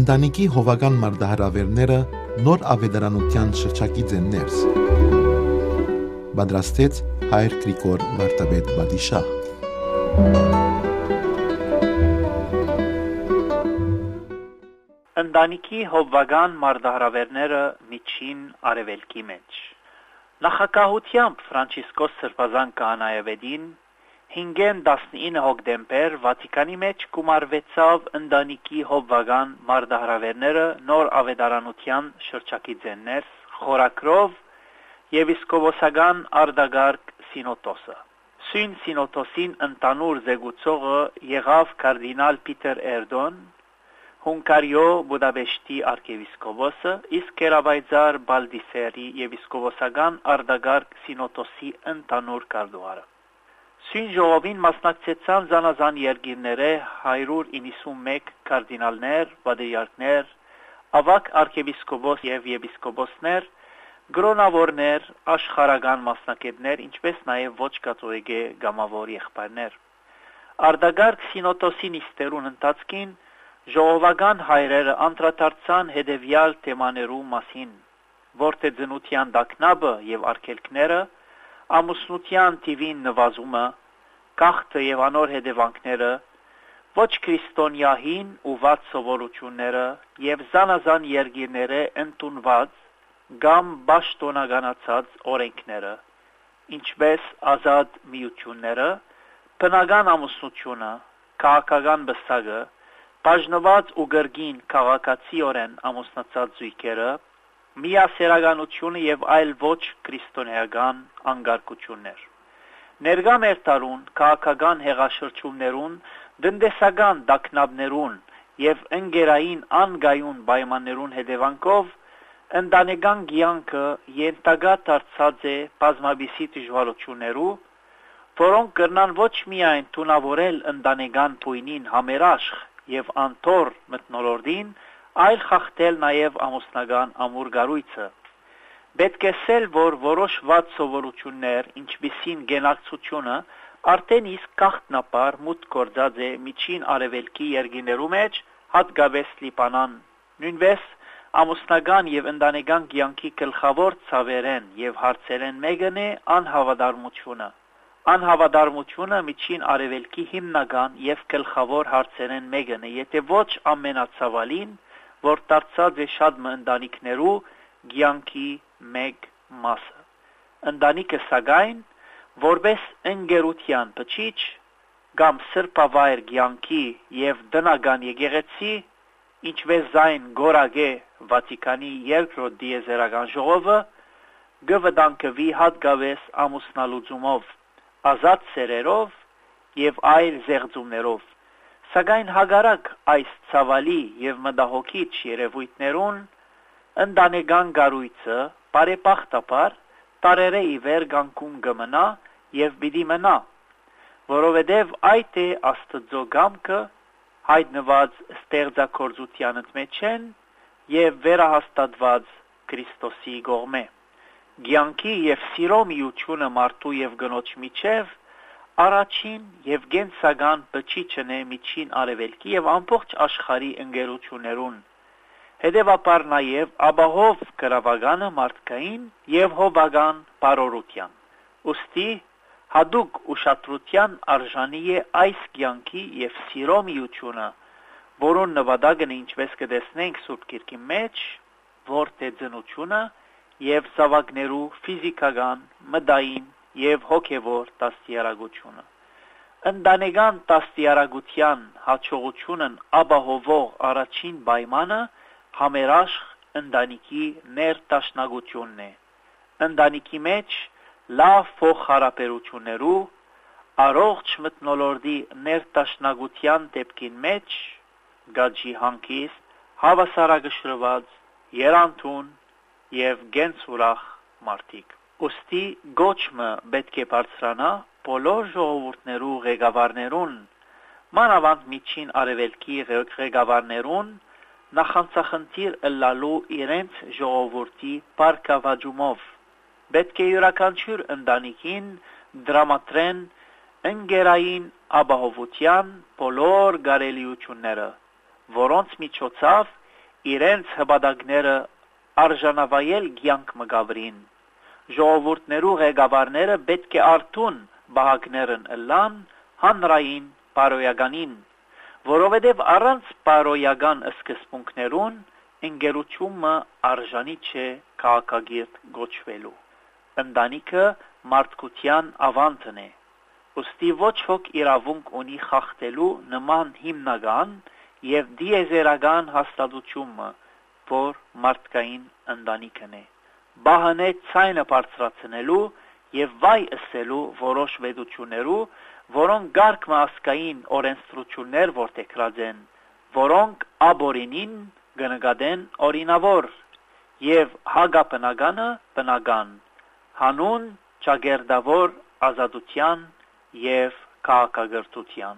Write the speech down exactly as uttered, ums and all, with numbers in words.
Ընտանիքի հովական մարտահրավերները նոր ավետարանության շրջակից են ներս։ Պատրաստեց Հայր Գրիգոր Վարդապետ Բադիշահ։ Ընտանիքի հովվական մարտահրավերները միջին արևելքի մեջ։ Նախագահությամբ Ֆրանցիսկոս Սրբազան քահանայավետին հինգեն տասնինը հոկտեմբեր Վատիկանի մեջ գումարվեցավ ընտանիքի հովվական մարտահրավերները նոր ավետարանության շրջակիցեն ներս խորակրով եպիսկոպոսական արտագարգ Սինոդոսը։ Սույն Սինոդոսին ընդանուր զեկուցողը եղավ կարդինալ Պիտեր Էրդոն, Հունգարիո Բուդապեշտի արքեպիսկոպոսը, իսկ Կերաբայձար Բալդիսերի եպիսկոպոսական արտագարգ Սինոդոսի ընդանուր կարդուարը։ Սույն ժողովին մասնակցեցան զանազան երկիրները հարյուր իննսունմեկ կարդինալներ, պատրիարքներ, ավագ արքեպիսկոպոս եւ եպիսկոպոսներ, գրոնավորներ, աշխարհական մասնակիցներ, ինչպես նաեւ ոչ կաթողիկե գամավոր եղբայրներ։ Արտագարգ Սինոդոսի նիստերուն ընթացքին ժողովական հայրերը անդրադարձան հետևյալ թեմաներու մասին, որտե ծնության դակնաբը եւ արգելքները, ամուսնության տիվին նվազումը, գաղթը եւ անոր հետևանքները, ոչ քրիստոնյահին ուված սովորությունները եւ զանազան երկիրները ընդունված կամ պաշտոնականացած օրենքները, ինչպես ազատ միությունները, բնական ամուսնությունը, քաղաքական բսակը, բաժնված ու գրգին քաղաքացիորեն ամուսնացած զույգերը, միասերականությունը եւ այլ ոչ քրիստոնեական անկարգություններ։ Ներկա մեր տարուն քաղաքական հեղաշրջումներուն, տնտեսական տագնապներուն եւ ընկերային անգայուն պայմաններուն հետևանքով ընտանեկան կյանքը ենթակա դարձած է բազմաբիսի դժվարություններու, որոնք կրնան ոչ միայն թունավորել ընտանեկան բույնին համերաշխ եւ անթոր մթնոլորտին, այլ խախտել նաև ամուսնական ամուր գառույցը։ Պետք է ասել, որ որոշ վատ սովորություններ, ինչպիսին գենակցությունը, արդեն իսկ գաղտնապար մուտք գործած է միջին արևելքի երկիրներու մեջ, հատկապես Լիբանան։ Նույնպես ամուսնական եւ ընտանեկան կյանքի գլխավոր ցավերեն եւ հարցերեն մեկն է անհավատարմությունը։ Անհավատարմությունը միջին արևելքի հիմնական եւ գլխավոր հարցերեն մեկն է, եթե ոչ ամենացավալին, որ դարձած է շատ մը ընտանիքներու կյանքի մեկ մասը։ Ընտանիքը սակայն, որպես ընկերության բջիջ կամ սրբավայր կյանքի եւ տնական եկեղեցի, ինչպես զայն գորագե Վատիկանի երկրորդ դիեզերական ժողովը, գվտանգվի հատկապես ամուսնալուծումով, ազատ սերերով եւ այլ զեղծումներով։ Սակայն հագարակ այս ցավալի եւ մտահոգիչ երևույթներուն ընտանեկան գառույցը բարեբախտաբար տարերե ի վեր կանգուն կմնա եւ պիտի մնա, որովհետեւ այդ է Աստծո կամքը հայտնված ստեղծագործության մեջ են եւ վերահաստատված Քրիստոսի կողմէ։ Կյանքի եւ սիրո միությունը մարդու եւ կնոջ միջև առաջին եւ գենսական բջիջն է միջին արևելքի եւ ամբողջ աշխարհի ընկերություններուն, հետևաբար նաեւ ապահով գրավականը մարդկային եւ հովական բարօրության։ Ոստի հadouk ուշադրության արժանի է այս կյանքի եւ սիրո միությունը, որոնց նվադագն ինչպես կտեսնենք Սուրբ Գիրքի մեջ, որտե ծնությունը եւ զավակներու ֆիզիկական, մտային եւ հոգեվոր դաստիարակությունը։ Ընտանեկան դաստիարակության հաջողությունն ապահովող առաջին պայմանը համերաշխ ընտանիքի ներդաշնակությունն է։ Ընտանիքի մեջ լավ փոխհարաբերություններու, առողջ մթնոլորտի ներդաշնակության դեպքին մեջ գաջի հանգիստ, հավասարակշռված, երանդուն եւ գենցուրախ մարդիկ։ Ոստի գոչմը պետք է բարձրանա բոլոր ժողովուրդներու ղեկավարներուն, մանավանդ միջին արևելքի ղեկավարներուն, նախանցախնդիր ըլլալու իրենց ժողովուրդի բարգավաճումով։ Պետք է յուրաքանչյուր ընտանիքին դրամատրեն ընկերային ապահովության բոլոր գարելիությունները, որոնց միջոցով իրենց հպատակները արժանավայել կյանք մգավրին։ Ժողովուրդներու ղեկավարները պետք է արթուն բահակներն ըլլան հանրային բարոյականին, որովհետև առանց բարոյական սկզբունքներուն ընկերությունը արժանի չէ քաղաքագիրտ գոչվելու։ Ընտանիքը մարդկության ավանդն է, ուստի ոչ ոք իրավունք ունի խախտելու նման հիմնական եւ դիեզերական հաստատությունը, որ մարդկային ընտանիքն է։ Բահն է ցայնը բարձրացնելու եւ վայ ըսելու որոշ վեդություններու, որոնք գարկ մասկային օրենսդրություններ որդեգրած են, որոնք աբորինին կնկատեն օրինավոր եւ հագաբնականը բնական, հանուն ճակերտավոր ազատության եւ քաղաքակրթության։